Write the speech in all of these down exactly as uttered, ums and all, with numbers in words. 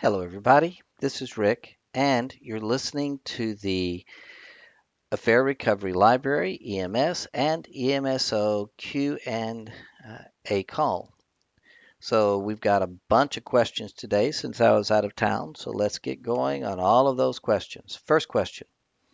Hello, everybody. This is Rick, and you're listening to the Affair Recovery Library (E M S) and E M S O Q and uh, A call. So we've got a bunch of questions today since I was out of town. So let's get going on all of those questions. First question.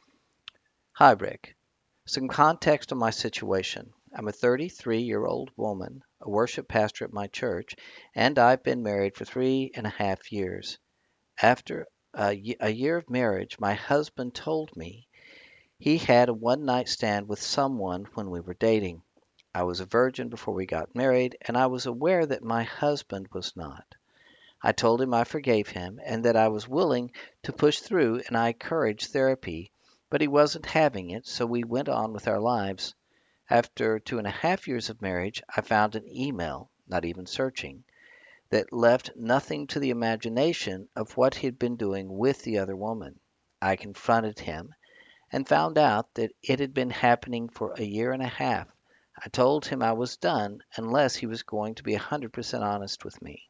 Hi, Rick. Some context on my situation. I'm a thirty-three-year-old woman, a worship pastor at my church, and I've been married for three and a half years. After a, ye- a year of marriage, my husband told me he had a one night stand with someone when we were dating. I was a virgin before we got married, and I was aware that my husband was not. I told him I forgave him and that I was willing to push through, and I encouraged therapy, but he wasn't having it, so we went on with our lives. After two and a half years of marriage, I found an email, not even searching, that left nothing to the imagination of what he'd been doing with the other woman. I confronted him and found out that it had been happening for a year and a half. I told him I was done unless he was going to be one hundred percent honest with me.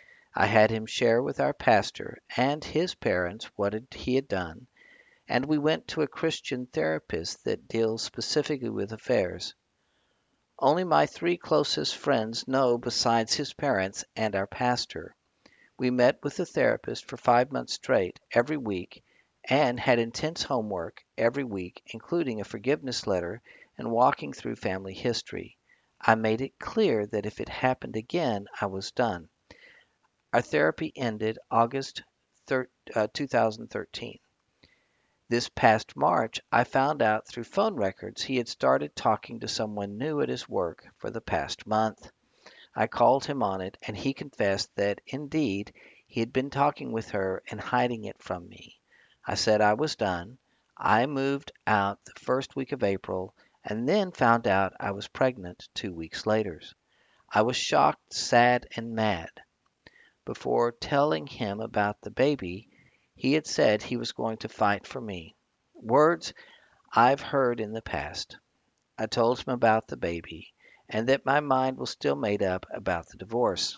I had him share with our pastor and his parents what had- he had done, and we went to a Christian therapist that deals specifically with affairs. Only my three closest friends know besides his parents and our pastor. We met with the therapist for five months straight, every week, and had intense homework every week, including a forgiveness letter and walking through family history. I made it clear that if it happened again, I was done. Our therapy ended August thir- uh, two thousand thirteen. This past March, I found out through phone records he had started talking to someone new at his work for the past month. I called him on it, and he confessed that, indeed, he had been talking with her and hiding it from me. I said I was done. I moved out the first week of April, and then found out I was pregnant two weeks later. I was shocked, sad, and mad. Before telling him about the baby, he had said he was going to fight for me. Words I've heard in the past. I told him about the baby, and that my mind was still made up about the divorce.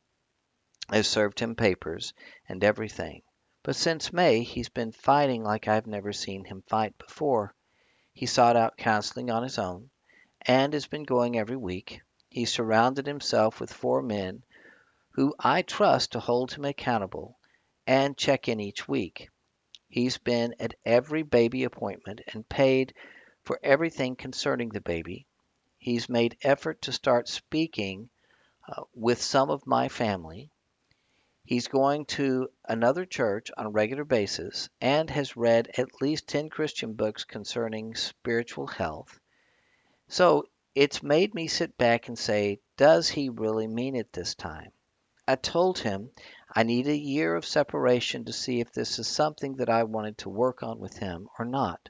I served him papers and everything. But since May, he's been fighting like I've never seen him fight before. He sought out counseling on his own and has been going every week. He surrounded himself with four men who I trust to hold him accountable and check in each week. He's been at every baby appointment and paid for everything concerning the baby. He's made effort to start speaking uh, with some of my family. He's going to another church on a regular basis and has read at least ten Christian books concerning spiritual health. So it's made me sit back and say, does he really mean it this time? I told him I need a year of separation to see if this is something that I wanted to work on with him or not.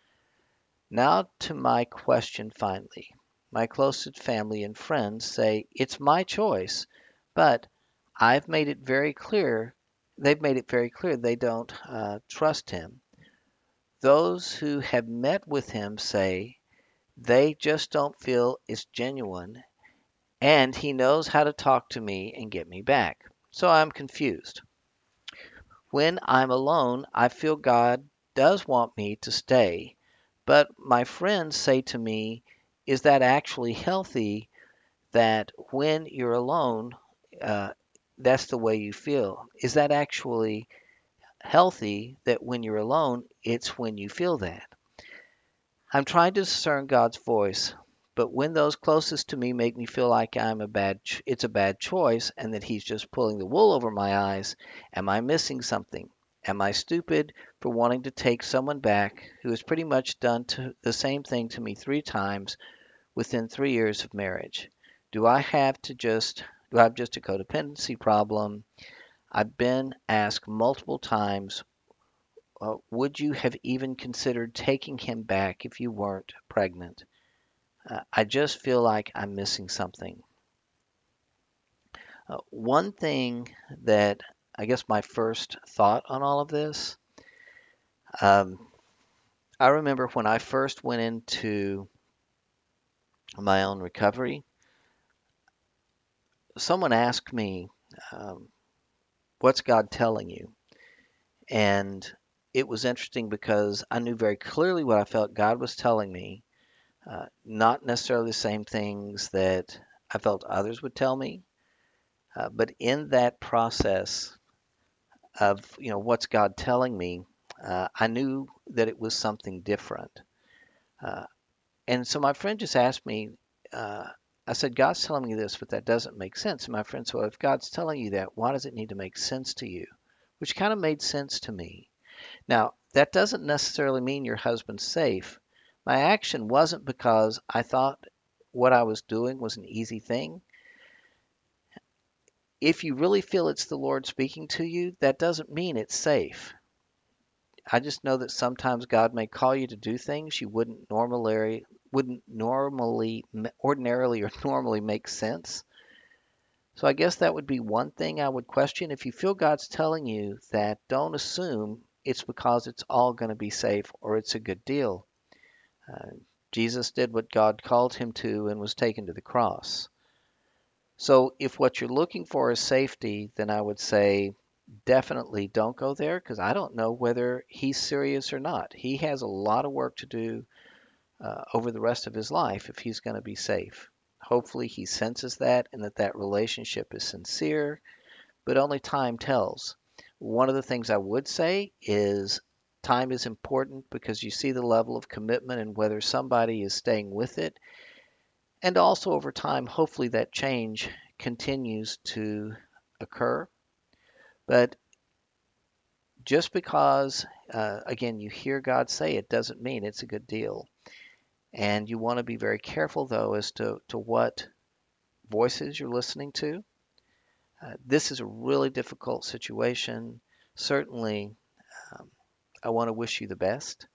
Now to my question finally. My closest family and friends say it's my choice, but I've made it very clear, they've made it very clear they don't uh, trust him. Those who have met with him say they just don't feel it's genuine, and he knows how to talk to me and get me back. So I'm confused. When I'm alone, I feel God does want me to stay, but my friends say to me, is that actually healthy that when you're alone, uh, that's the way you feel? Is that actually healthy that when you're alone, it's when you feel that? I'm trying to discern God's voice, but when those closest to me make me feel like I'm a bad, ch- it's a bad choice, and that He's just pulling the wool over my eyes, am I missing something? Am I stupid for wanting to take someone back who has pretty much done to, the same thing to me three times within three years of marriage? Do I have to just do I have just a codependency problem? I've been asked multiple times, uh, would you have even considered taking him back if you weren't pregnant? Uh, I just feel like I'm missing something. Uh, one thing that I guess my first thought on all of this, um, I remember when I first went into my own recovery, someone asked me, um, what's God telling you? And it was interesting because I knew very clearly what I felt God was telling me, uh, not necessarily the same things that I felt others would tell me, uh, but in that process of, you know, what's God telling me, uh, I knew that it was something different. Uh, and so my friend just asked me, uh, I said, God's telling me this, but that doesn't make sense. And my friend said, well, if God's telling you that, why does it need to make sense to you? Which kind of made sense to me. Now, that doesn't necessarily mean your husband's safe. My action wasn't because I thought what I was doing was an easy thing. If you really feel it's the Lord speaking to you, that doesn't mean it's safe. I just know that sometimes God may call you to do things you wouldn't normally wouldn't normally ordinarily or normally make sense. So I guess that would be one thing I would question. If you feel God's telling you that, don't assume it's because it's all going to be safe or it's a good deal. Uh, Jesus did what God called him to and was taken to the cross. So if what you're looking for is safety, then I would say definitely don't go there because I don't know whether he's serious or not. He has a lot of work to do uh, over the rest of his life if he's going to be safe. Hopefully he senses that and that that relationship is sincere, but only time tells. One of the things I would say is time is important because you see the level of commitment and whether somebody is staying with it. And also over time, hopefully that change continues to occur. But just because, uh, again, you hear God say it doesn't mean it's a good deal. And you want to be very careful, though, as to, to what voices you're listening to. Uh, this is a really difficult situation. Certainly, um, I want to wish you the best.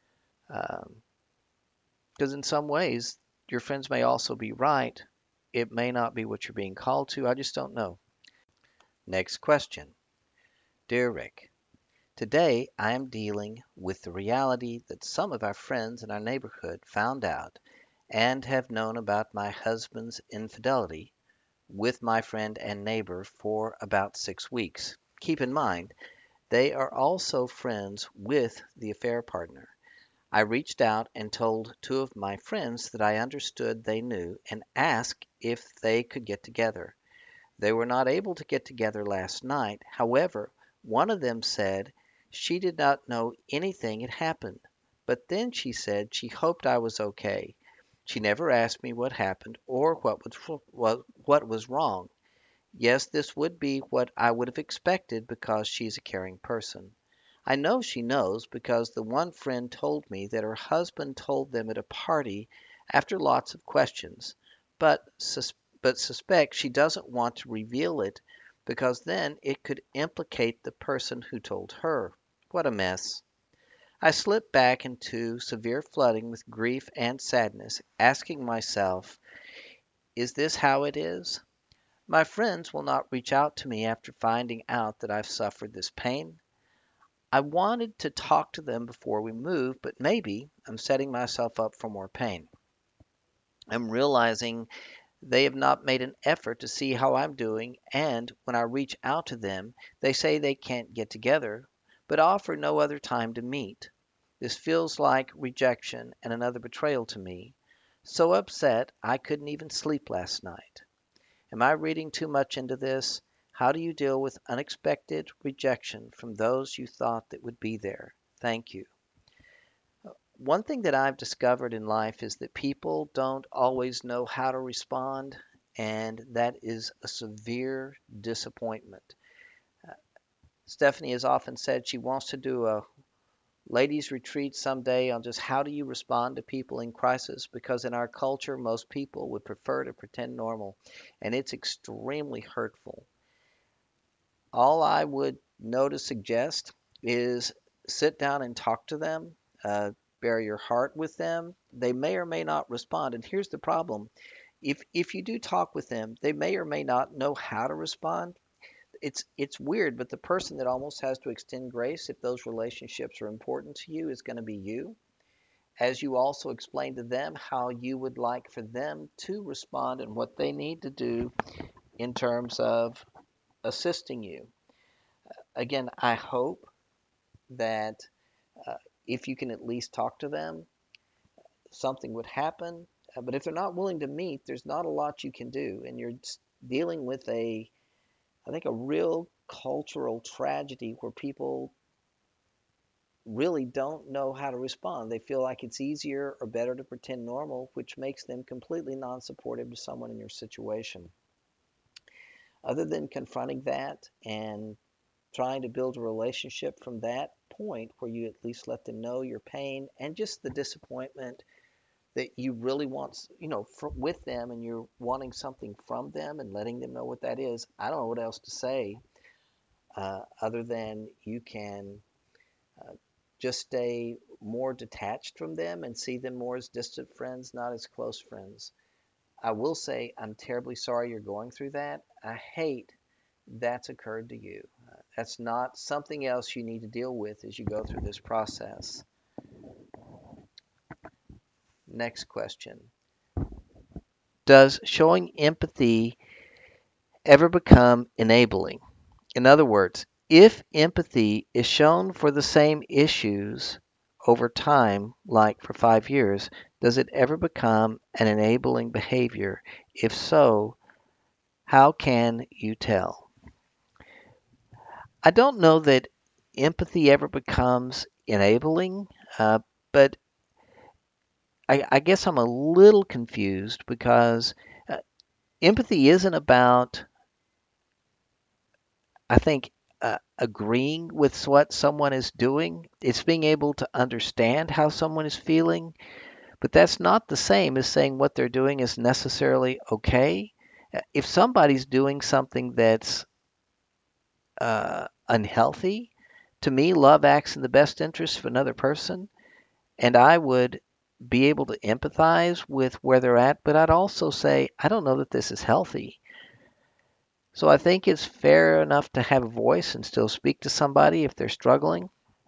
Um, because in some ways, your friends may also be right. It may not be what you're being called to. I just don't know. Next question. Dear Rick, today I am dealing with the reality that some of our friends in our neighborhood found out and have known about my husband's infidelity with my friend and neighbor for about six weeks. Keep in mind, they are also friends with the affair partner. I reached out and told two of my friends that I understood they knew and asked if they could get together. They were not able to get together last night. However, one of them said she did not know anything had happened, but then she said she hoped I was okay. She never asked me what happened or what was what, what was wrong. Yes, this would be what I would have expected because she's a caring person. I know she knows because the one friend told me that her husband told them at a party after lots of questions, but sus- but suspect she doesn't want to reveal it because then it could implicate the person who told her. What a mess. I slipped back into severe flooding with grief and sadness, asking myself, is this how it is? My friends will not reach out to me after finding out that I've suffered this pain. I wanted to talk to them before we move, but maybe I'm setting myself up for more pain. I'm realizing they have not made an effort to see how I'm doing, and when I reach out to them, they say they can't get together, but offer no other time to meet. This feels like rejection and another betrayal to me. So upset I couldn't even sleep last night. Am I reading too much into this? How do you deal with unexpected rejection from those you thought that would be there? Thank you. One thing that I've discovered in life is that people don't always know how to respond, and that is a severe disappointment. Uh, Stephanie has often said she wants to do a ladies' retreat someday on just how do you respond to people in crisis because in our culture, most people would prefer to pretend normal, and it's extremely hurtful. All I would know to suggest is sit down and talk to them, uh, bare your heart with them. They may or may not respond. And here's the problem. If, if you do talk with them, they may or may not know how to respond. It's, it's weird, but the person that almost has to extend grace if those relationships are important to you is going to be you. As you also explain to them how you would like for them to respond and what they need to do in terms of assisting you. again, I hope that uh, if you can at least talk to them, something would happen. Uh, but if they're not willing to meet, there's not a lot you can do. And you're dealing with a, I think, a real cultural tragedy where people really don't know how to respond. They feel like it's easier or better to pretend normal, which makes them completely non supportive to someone in your situation. Other than confronting that and trying to build a relationship from that point where you at least let them know your pain and just the disappointment that you really want, you know, fr with them and you're wanting something from them and letting them know what that is. I don't know what else to say uh, other than you can uh, just stay more detached from them and see them more as distant friends, not as close friends. I will say I'm terribly sorry you're going through that. I hate that's occurred to you. Uh, that's not something else you need to deal with as you go through this process. Next question. Does showing empathy ever become enabling? In other words, if empathy is shown for the same issues over time, like for five years, does it ever become an enabling behavior? If so, how can you tell? I don't know that empathy ever becomes enabling, uh, but I, I guess I'm a little confused because uh, empathy isn't about, I think, uh, agreeing with what someone is doing. It's being able to understand how someone is feeling, but that's not the same as saying what they're doing is necessarily okay. Uh, If somebody's doing something that's uh, unhealthy, to me, love acts in the best interest of another person, and I would be able to empathize with where they're at, but I'd also say, I don't know that this is healthy. So I think it's fair enough to have a voice and still speak to somebody if they're struggling.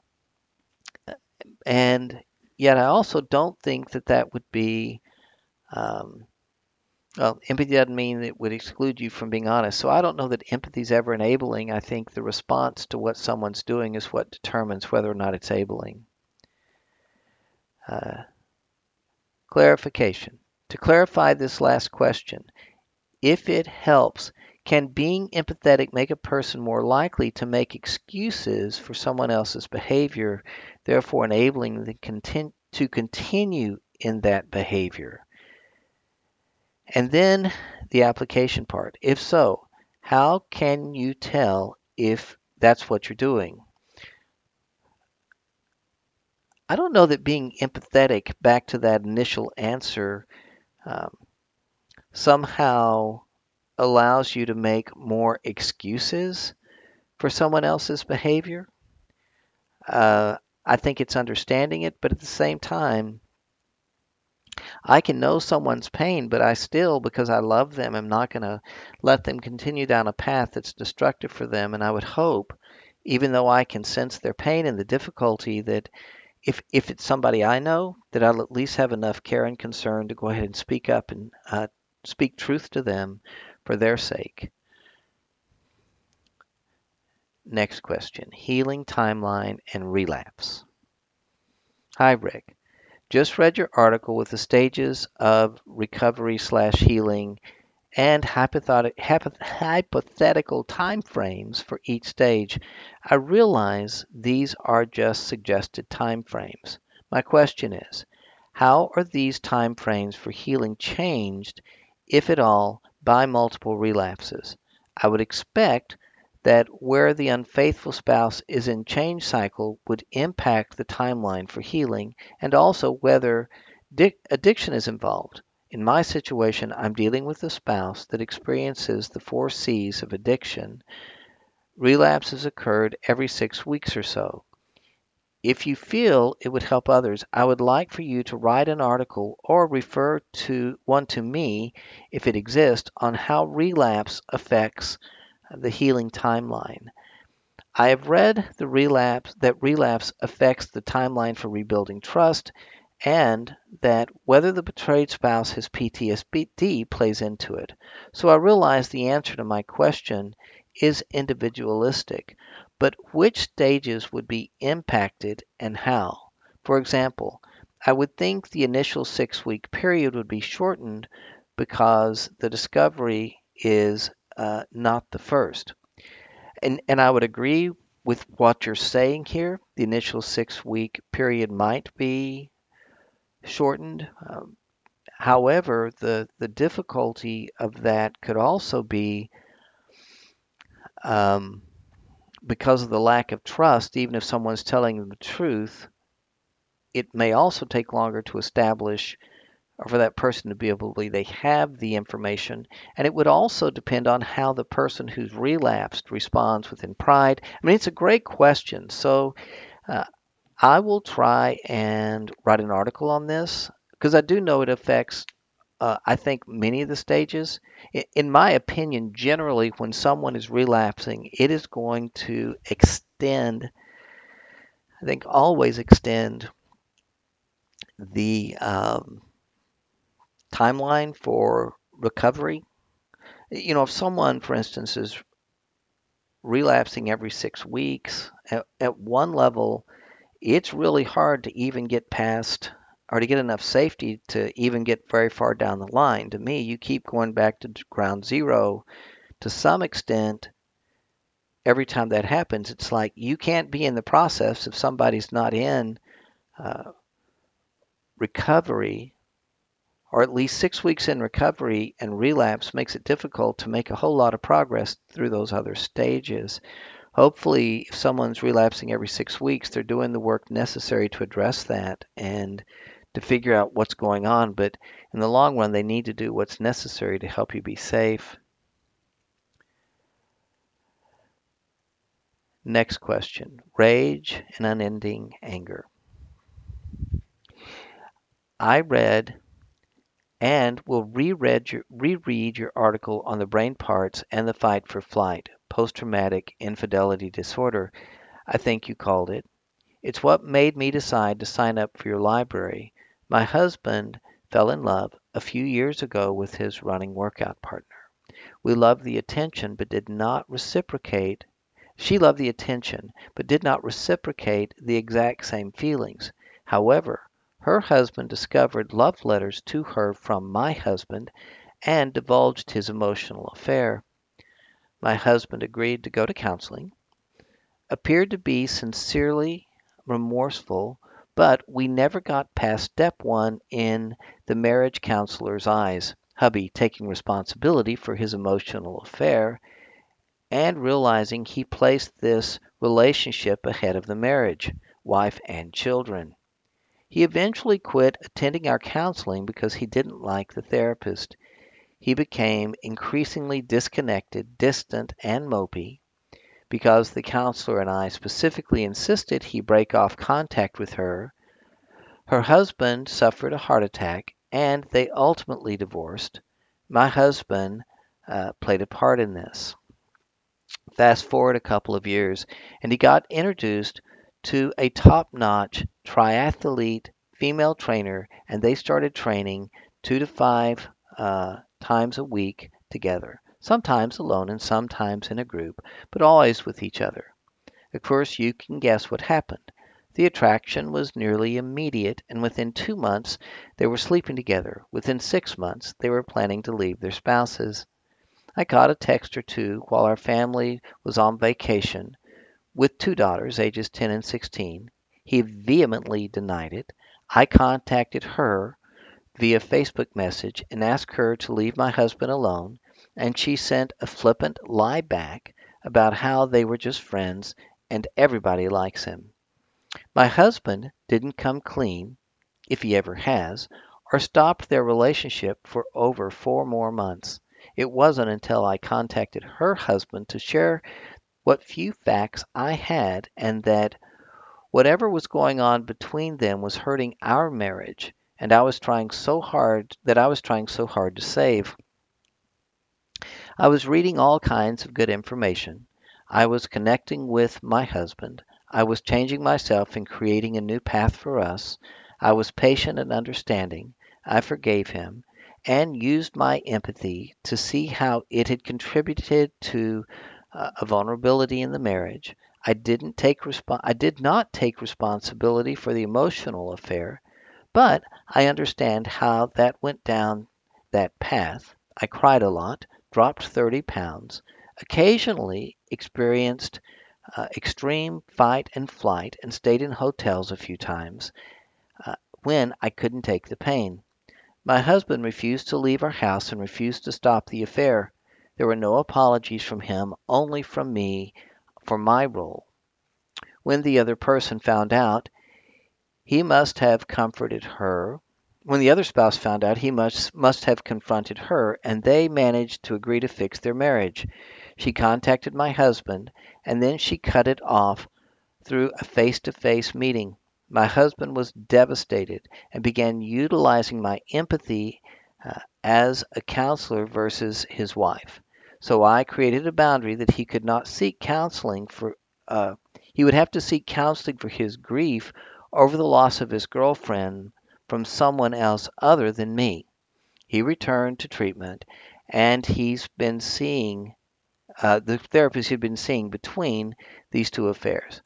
And yet I also don't think that that would be, um, well, empathy doesn't mean it would exclude you from being honest. So I don't know that empathy is ever enabling. I think the response to what someone's doing is what determines whether or not it's enabling. Uh, clarification. To clarify this last question, if it helps, can being empathetic make a person more likely to make excuses for someone else's behavior, therefore enabling them contin- to continue in that behavior? And then the application part. If so, how can you tell if that's what you're doing? I don't know that being empathetic, back to that initial answer, um, somehow allows you to make more excuses for someone else's behavior. Uh, I think it's understanding it, but at the same time, I can know someone's pain, but I still, because I love them, am not going to let them continue down a path that's destructive for them. And I would hope, even though I can sense their pain and the difficulty, that if if it's somebody I know, that I'll at least have enough care and concern to go ahead and speak up and uh, speak truth to them for their sake. Next question, healing timeline and relapse. Hi, Rick. Just read your article with the stages of recovery slash healing and hypotheti- hypo- hypothetical time frames for each stage. I realize these are just suggested time frames. My question is, how are these time frames for healing changed, if at all, by multiple relapses? I would expect that where the unfaithful spouse is in change cycle would impact the timeline for healing, and also whether dic- addiction is involved. In my situation, I'm dealing with a spouse that experiences the four C's of addiction. Relapses occurred every six weeks or so. If you feel it would help others, I would like for you to write an article or refer to one to me if it exists on how relapse affects the healing timeline. I have read the relapse that relapse affects the timeline for rebuilding trust and that whether the betrayed spouse has P T S D plays into it. So I realize the answer to my question is individualistic, but which stages would be impacted and how? For example, I would think the initial six week period would be shortened because the discovery is uh, not the first. And, and I would agree with what you're saying here. The initial six week period might be shortened. Um, however, the, the difficulty of that could also be um, because of the lack of trust. Even if someone's telling them the truth, it may also take longer to establish or for that person to be able to believe they have the information. And it would also depend on how the person who's relapsed responds within pride. I mean, it's a great question. So uh, I will try and write an article on this because I do know it affects, uh, I think, many of the stages. I- In my opinion, generally, when someone is relapsing, it is going to extend, I think, always extend the um, timeline for recovery. You know, if someone, for instance, is relapsing every six weeks, at, at one level, it's really hard to even get past or to get enough safety to even get very far down the line. To me, you keep going back to ground zero to some extent. Every time that happens, it's like you can't be in the process if somebody's not in uh, recovery, or at least six weeks in recovery, and relapse makes it difficult to make a whole lot of progress through those other stages. Hopefully, if someone's relapsing every six weeks, they're doing the work necessary to address that and to figure out what's going on. But in the long run, they need to do what's necessary to help you be safe. Next question: rage and unending anger. I read and will reread your, reread your article on the brain parts and the fight for flight, post traumatic infidelity disorder, I think you called it. It's what made me decide to sign up for your library. My husband fell in love a few years ago with his running workout partner. We loved the attention but did not reciprocate. She loved the attention but did not reciprocate the exact same feelings. However, her husband discovered love letters to her from my husband and divulged his emotional affair. My husband agreed to go to counseling, appeared to be sincerely remorseful, but we never got past step one in the marriage counselor's eyes. Hubby taking responsibility for his emotional affair and realizing he placed this relationship ahead of the marriage, wife, and children. He eventually quit attending our counseling because he didn't like the therapist. He became increasingly disconnected, distant, and mopey because the counselor and I specifically insisted he break off contact with her. Her husband suffered a heart attack and they ultimately divorced. My husband uh, played a part in this. Fast forward a couple of years, and he got introduced to a top notch triathlete female trainer, and they started training two to five uh, times a week together, sometimes alone and sometimes in a group, but always with each other. Of course, you can guess what happened. The attraction was nearly immediate, and within two months they were sleeping together. Within six months they were planning to leave their spouses. I caught a text or two while our family was on vacation with two daughters, ages ten and sixteen. He vehemently denied it. I contacted her via Facebook message and asked her to leave my husband alone, and she sent a flippant lie back about how they were just friends and everybody likes him. My husband didn't come clean, if he ever has, or stopped their relationship for over four more months. It wasn't until I contacted her husband to share what few facts I had and that whatever was going on between them was hurting our marriage and I was trying so hard that I was trying so hard to save. I was reading all kinds of good information. I was connecting with my husband. I was changing myself and creating a new path for us. I was patient and understanding. I forgave him and used my empathy to see how it had contributed to uh, a vulnerability in the marriage. I didn't take respo- I did not take responsibility for the emotional affair, but I understand how that went down that path. I cried a lot, dropped thirty pounds, occasionally experienced uh, extreme fight and flight, and stayed in hotels a few times uh, when I couldn't take the pain. My husband refused to leave our house and refused to stop the affair. There were no apologies from him, only from me for my role. When the other person found out, he must have comforted her. When the other spouse found out, he must must have confronted her, and they managed to agree to fix their marriage. She contacted my husband, and then she cut it off through a face-to-face meeting. My husband was devastated and began utilizing my empathy uh, as a counselor versus his wife. So I created a boundary that he could not seek counseling for. Uh, he would have to seek counseling for his grief over the loss of his girlfriend from someone else other than me. He returned to treatment, and he's been seeing uh, the therapist he'd been seeing between these two affairs.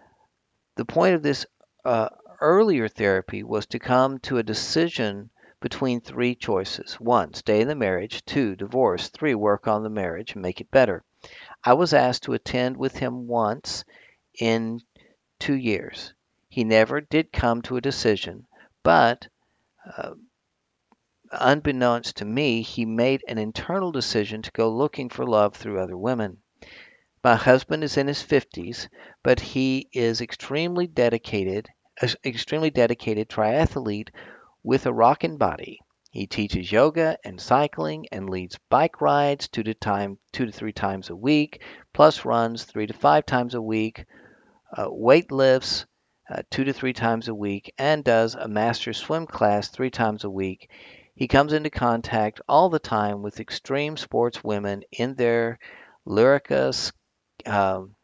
The point of this uh, earlier therapy was to come to a decision between three choices. One, stay in the marriage. Two, divorce. Three, work on the marriage and make it better. I was asked to attend with him once in two years. He never did come to a decision, but uh, unbeknownst to me, he made an internal decision to go looking for love through other women. My husband is in his fifties, but he is extremely dedicated, extremely dedicated triathlete with a rockin' body. He teaches yoga and cycling and leads bike rides two to time two to three times a week, plus runs three to five times a week, uh, weight lifts uh, two to three times a week, and does a master swim class three times a week. He comes into contact all the time with extreme sports women in their Lyrica, um,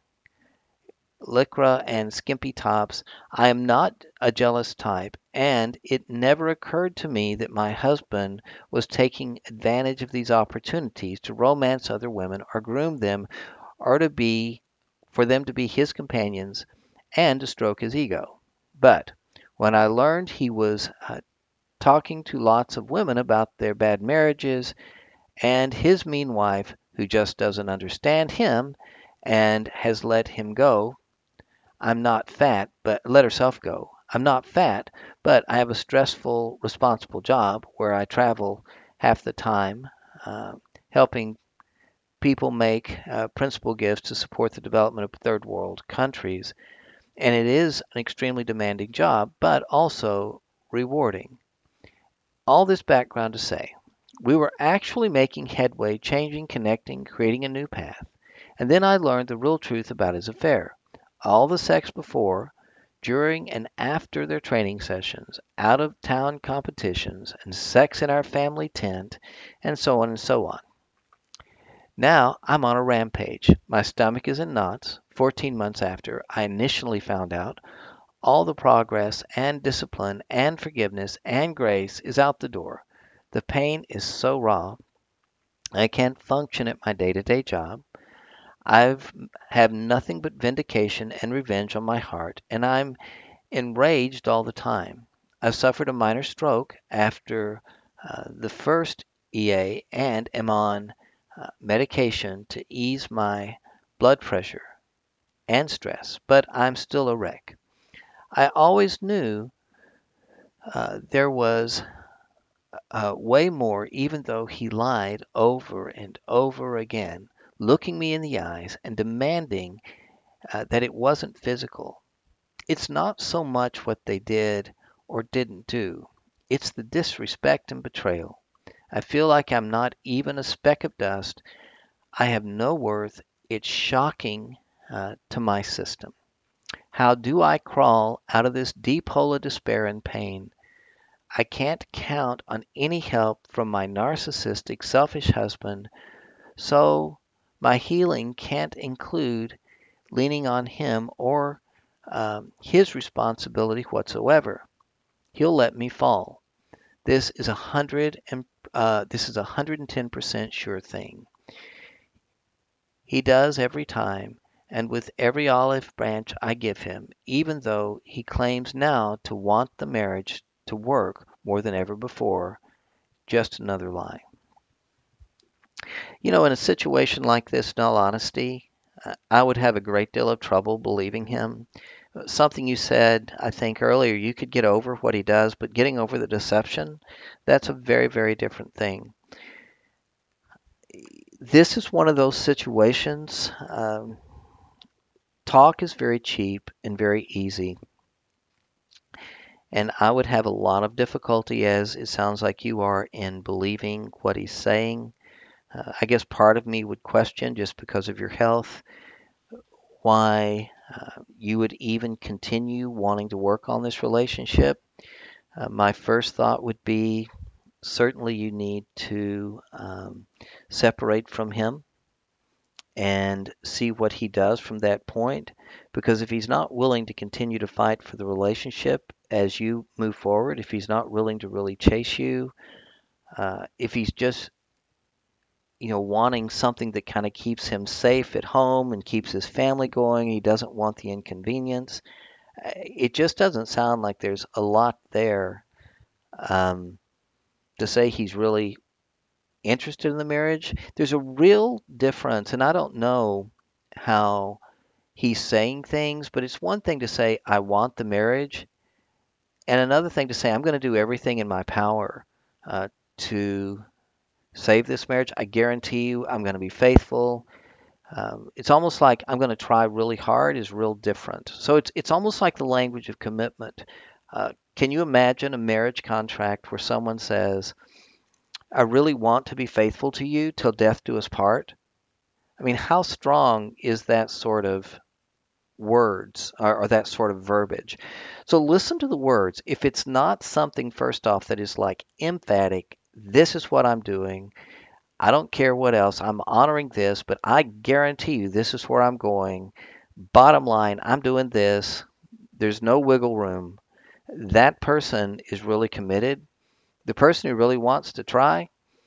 lycra and skimpy tops. I am not a jealous type, and it never occurred to me that my husband was taking advantage of these opportunities to romance other women or groom them or to be for them to be his companions and to stroke his ego. But when I learned he was uh, talking to lots of women about their bad marriages and his mean wife who just doesn't understand him and has let him go, I'm not fat, but let herself go. I'm not fat, but I have a stressful, responsible job where I travel half the time, uh, helping people make uh, principal gifts to support the development of third world countries. And it is an extremely demanding job, but also rewarding. All this background to say, we were actually making headway, changing, connecting, creating a new path. And then I learned the real truth about his affair. All the sex before, during, and after their training sessions, out of town competitions, and sex in our family tent, and so on and so on. Now I'm on a rampage. My stomach is in knots. fourteen months after I initially found out, all the progress and discipline and forgiveness and grace is out the door. The pain is so raw. I can't function at my day-to-day job. I've have nothing but vindication and revenge on my heart, and I'm enraged all the time. I've suffered a minor stroke after uh, the first E A and am on uh, medication to ease my blood pressure and stress, but I'm still a wreck. I always knew uh, there was uh, way more, even though he lied over and over again, looking me in the eyes and demanding uh, that it wasn't physical. It's not so much what they did or didn't do, it's the disrespect and betrayal. I feel like I'm not even a speck of dust. I have no worth. It's shocking uh, to my system. How do I crawl out of this deep hole of despair and pain? I can't count on any help from my narcissistic, selfish husband, so my healing can't include leaning on him or um, his responsibility whatsoever. He'll let me fall. This is a hundred and uh, this is a hundred and ten percent sure thing. He does every time, and with every olive branch I give him, even though he claims now to want the marriage to work more than ever before, just another lie. You know, in a situation like this, in all honesty, uh, I would have a great deal of trouble believing him. Uh, Something you said, I think earlier, you could get over what he does, but getting over the deception, that's a very, very different thing. This is one of those situations. Um, talk is very cheap and very easy. And I would have a lot of difficulty, as it sounds like you are, in believing what he's saying. Uh, I guess part of me would question, just because of your health, why uh, you would even continue wanting to work on this relationship. Uh, my first thought would be certainly you need to um, separate from him and see what he does from that point. Because if he's not willing to continue to fight for the relationship as you move forward, if he's not willing to really chase you, uh, if he's just you know wanting something that kind of keeps him safe at home and keeps his family going, he doesn't want the inconvenience. uh, It just doesn't sound like there's a lot there um, to say he's really interested in the marriage. There's a real difference, and I don't know how he's saying things, but it's one thing to say, I want the marriage, and another thing to say, I'm going to do everything in my power uh, to save this marriage. I guarantee you I'm going to be faithful. Um, it's almost like I'm going to try really hard is real different. So it's, it's almost like the language of commitment. Uh, can you imagine a marriage contract where someone says, I really want to be faithful to you till death do us part? I mean, how strong is that sort of words or, or that sort of verbiage? So listen to the words. If it's not something, first off, that is like emphatic, this is what I'm doing. I don't care what else. I'm honoring this, but I guarantee you this is where I'm going. Bottom line, I'm doing this. There's no wiggle room. That person is really committed. The person who really wants to try,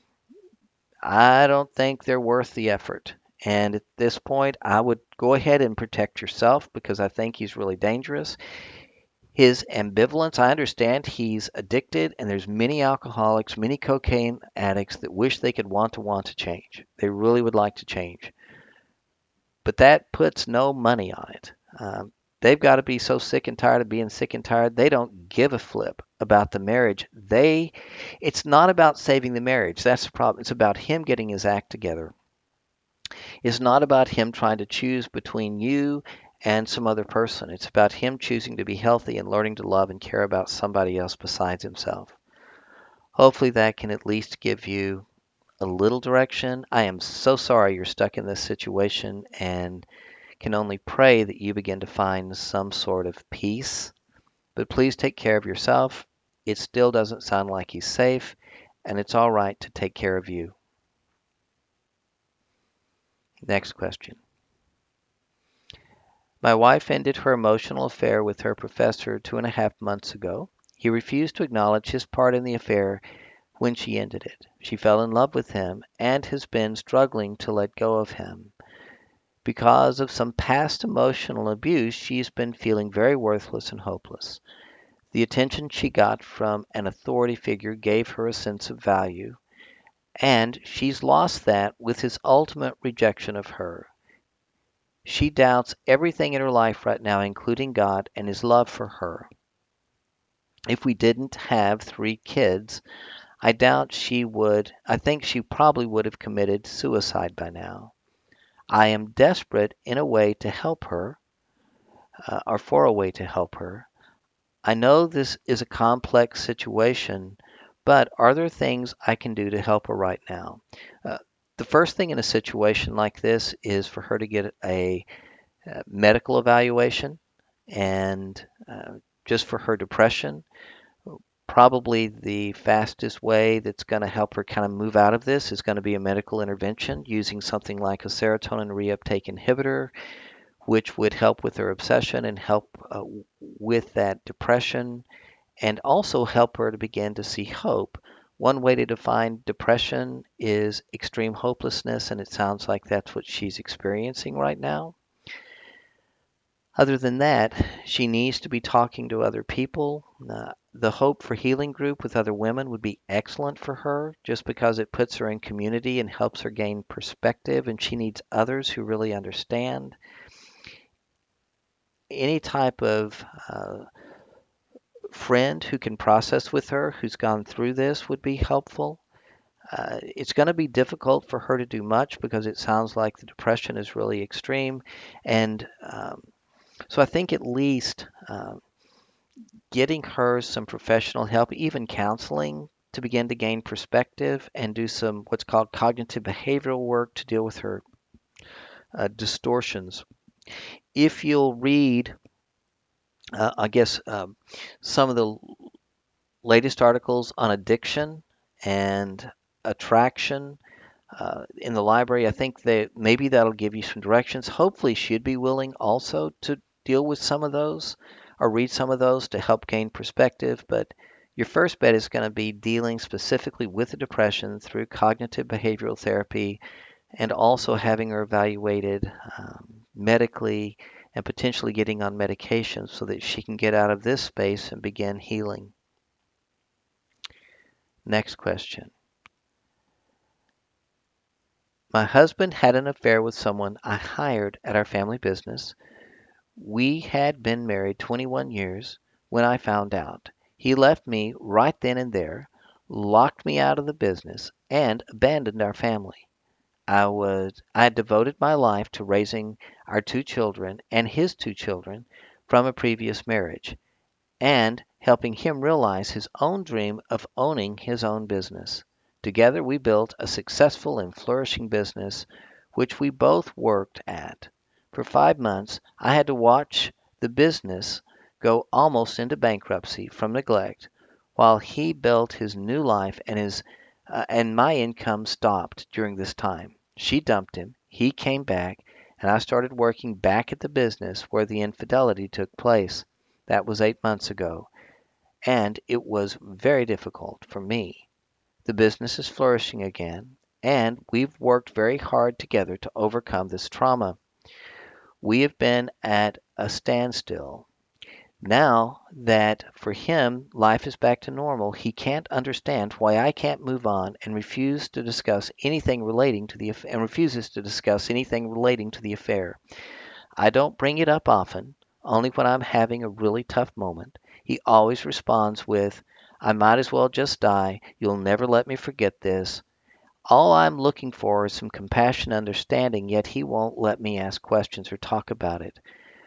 I don't think they're worth the effort. And at this point, I would go ahead and protect yourself because I think he's really dangerous. His ambivalence, I understand he's addicted, and there's many alcoholics, many cocaine addicts that wish they could want to want to change. They really would like to change. But that puts no money on it. Um, they've got to be so sick and tired of being sick and tired, they don't give a flip about the marriage. They, it's not about saving the marriage. That's the problem. It's about him getting his act together. It's not about him trying to choose between you and some other person. It's about him choosing to be healthy and learning to love and care about somebody else besides himself. Hopefully, that can at least give you a little direction. I am so sorry you're stuck in this situation and can only pray that you begin to find some sort of peace. But please take care of yourself. It still doesn't sound like he's safe, and it's all right to take care of you. Next question. My wife ended her emotional affair with her professor two and a half months ago. He refused to acknowledge his part in the affair when she ended it. She fell in love with him and has been struggling to let go of him. Because of some past emotional abuse, she's been feeling very worthless and hopeless. The attention she got from an authority figure gave her a sense of value, and she's lost that with his ultimate rejection of her. She doubts everything in her life right now, including God and his love for her. If we didn't have three kids, I doubt she would, I think she probably would have committed suicide by now. I am desperate in a way to help her, uh, or for a way to help her. I know this is a complex situation, but are there things I can do to help her right now? Uh, the first thing in a situation like this is for her to get a uh, medical evaluation, and uh, just for her depression. Probably the fastest way that's going to help her kind of move out of this is going to be a medical intervention using something like a serotonin reuptake inhibitor, which would help with her obsession and help uh, with that depression, and also help her to begin to see hope. One way to define depression is extreme hopelessness, and it sounds like that's what she's experiencing right now. Other than that, she needs to be talking to other people. Uh, the Hope for Healing group with other women would be excellent for her just because it puts her in community and helps her gain perspective, and she needs others who really understand. Any type of uh, friend who can process with her who's gone through this would be helpful. Uh, it's going to be difficult for her to do much because it sounds like the depression is really extreme. And um, so I think at least uh, getting her some professional help, even counseling, to begin to gain perspective and do some what's called cognitive behavioral work to deal with her uh, distortions. If you'll read, uh, I guess, um, some of the latest articles on addiction and attraction uh, in the library, I think that maybe that'll give you some directions. Hopefully, she'd be willing also to deal with some of those or read some of those to help gain perspective. But your first bet is going to be dealing specifically with the depression through cognitive behavioral therapy and also having her evaluated um, medically and potentially getting on medication so that she can get out of this space and begin healing. Next question. My husband had an affair with someone I hired at our family business. We had been married twenty-one years when I found out. He left me right then and there, locked me out of the business, and abandoned our family. I was I had devoted my life to raising our two children and his two children from a previous marriage, and helping him realize his own dream of owning his own business. Together we built a successful and flourishing business which we both worked at. For five months I had to watch the business go almost into bankruptcy from neglect while he built his new life, and his uh, and my income stopped during this time. She dumped him, he came back, and I started working back at the business where the infidelity took place. That was eight months ago, and it was very difficult for me. The business is flourishing again, and we've worked very hard together to overcome this trauma. We have been at a standstill. Now that for him life is back to normal, he can't understand why I can't move on and refuse to discuss anything relating to the and refuses to discuss anything relating to the affair. I don't bring it up often, only when I'm having a really tough moment. He always responds with, I might as well just die. You'll never let me forget this. All I'm looking for is some compassion and understanding, yet he won't let me ask questions or talk about it.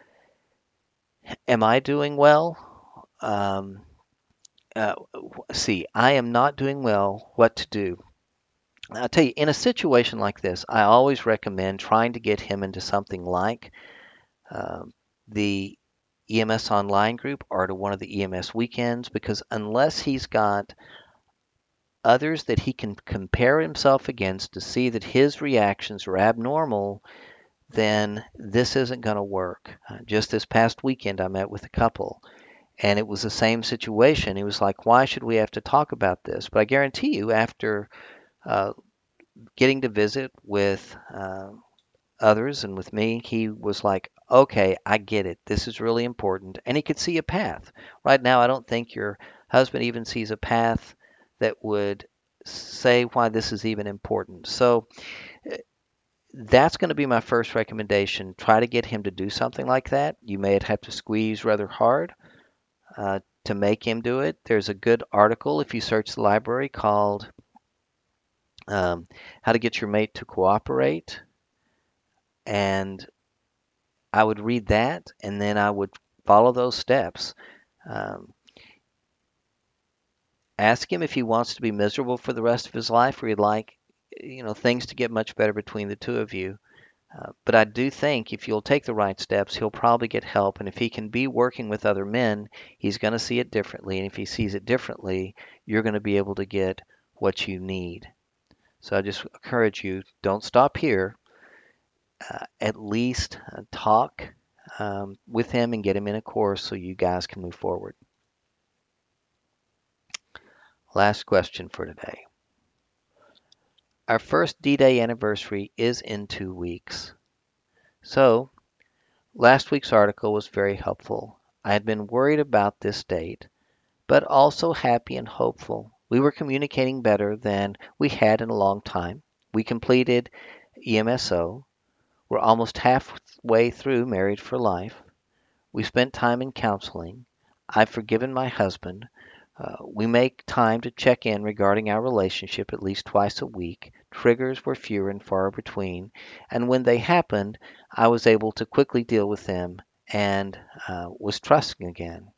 Am I doing well? Um, uh, see, I am not doing well. What to do? I'll tell you, in a situation like this, I always recommend trying to get him into something like um, the E M S Online group or to one of the E M S weekends, because unless he's got others that he can compare himself against to see that his reactions are abnormal, then this isn't going to work. Uh, just this past weekend, I met with a couple, and it was the same situation. He was like, why should we have to talk about this? But I guarantee you, after uh, getting to visit with uh, others and with me, he was like, okay, I get it. This is really important. And he could see a path. Right now, I don't think your husband even sees a path that would say why this is even important. So eh, that's going to be my first recommendation. Try to get him to do something like that. You may have to squeeze rather hard uh, to make him do it. There's a good article if you search the library called um, How to Get Your Mate to Cooperate. And I would read that, and then I would follow those steps. Um, ask him if he wants to be miserable for the rest of his life, or he'd like, you know, things to get much better between the two of you. Uh, but I do think if you'll take the right steps, he'll probably get help. And if he can be working with other men, he's going to see it differently. And if he sees it differently, you're going to be able to get what you need. So I just encourage you, don't stop here. Uh, at least uh, talk um, with him and get him in a course so you guys can move forward. Last question for today. Our first D-Day anniversary is in two weeks. So Last week's article was very helpful. I had been worried about this date, but also happy and hopeful. We were communicating better than we had in a long time. We completed E M S O. We're almost halfway through Married for Life. We spent time in counseling. I've forgiven my husband. Uh, we make time to check in regarding our relationship at least twice a week. Triggers were fewer and far between, and when they happened, I was able to quickly deal with them and uh, was trusting again.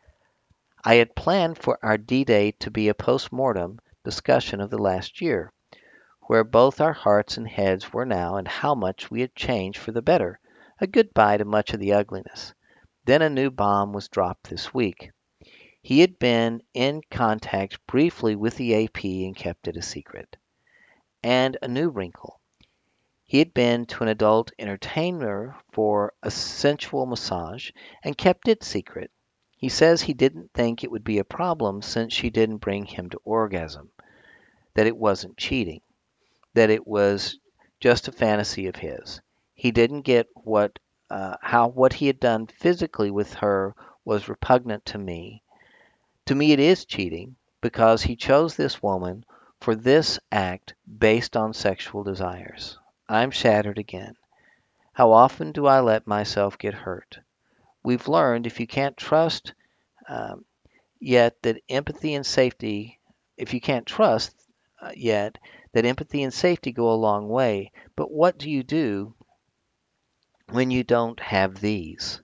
I had planned for our D-Day to be a post-mortem discussion of the last year, where both our hearts and heads were now and how much we had changed for the better, a goodbye to much of the ugliness. Then a new bomb was dropped this week. He had been in contact briefly with the A P and kept it a secret. And a new wrinkle. He had been to an adult entertainer for a sensual massage and kept it secret. He says he didn't think it would be a problem since she didn't bring him to orgasm, that it wasn't cheating, that it was just a fantasy of his. He didn't get what uh, how what he had done physically with her was repugnant to me. To me, it is cheating because he chose this woman for this act based on sexual desires. I'm shattered again. How often do I let myself get hurt? We've learned if you can't trust um, yet that empathy and safety, if you can't trust uh, yet, that empathy and safety go a long way. But what do you do when you don't have these?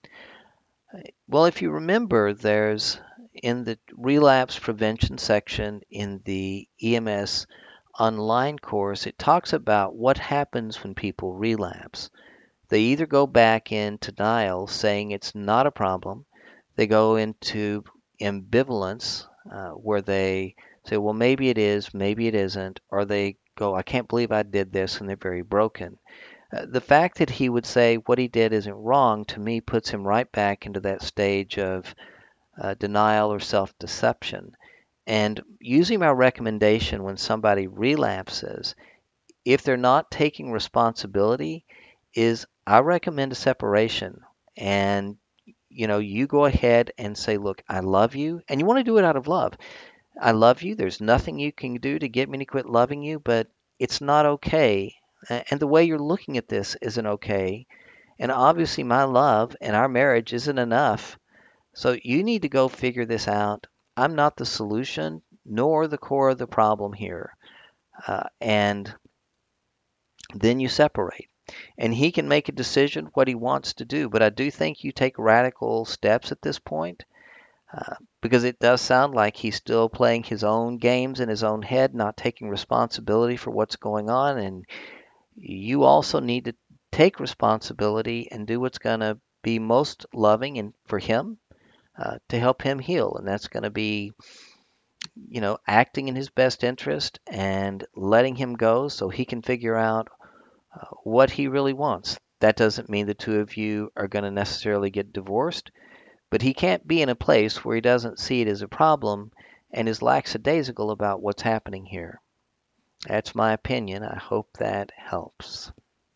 Well, if you remember, there's in the relapse prevention section in the E M S online course, it talks about what happens when people relapse. They either go back in denial, saying it's not a problem, they go into ambivalence, uh, where they say, well, maybe it is, maybe it isn't, or they go, I can't believe I did this, and they're very broken. Uh, the fact that he would say what he did isn't wrong, to me, puts him right back into that stage of uh, denial or self deception. And using my recommendation when somebody relapses, if they're not taking responsibility, is I recommend a separation. And you know, you go ahead and say, look, I love you. And you want to do it out of love. I love you. There's nothing you can do to get me to quit loving you, but it's not okay. And the way you're looking at this isn't okay. And obviously, my love and our marriage isn't enough. So you need to go figure this out. I'm not the solution nor the core of the problem here. Uh, and then you separate. And he can make a decision what he wants to do. But I do think you take radical steps at this point, uh, because it does sound like he's still playing his own games in his own head, not taking responsibility for what's going on. And you also need to take responsibility and do what's going to be most loving and for him, uh, to help him heal. And that's going to be, you know, acting in his best interest and letting him go so he can figure out uh, what he really wants. That doesn't mean the two of you are going to necessarily get divorced, but he can't be in a place where he doesn't see it as a problem and is lackadaisical about what's happening here. That's my opinion. I hope that helps.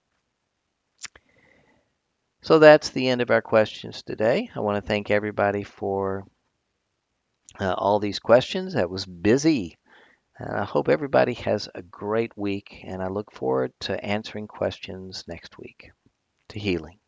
So that's the end of our questions today. I want to thank everybody for uh, all these questions. That was busy. And I hope everybody has a great week, and I look forward to answering questions next week. To healing.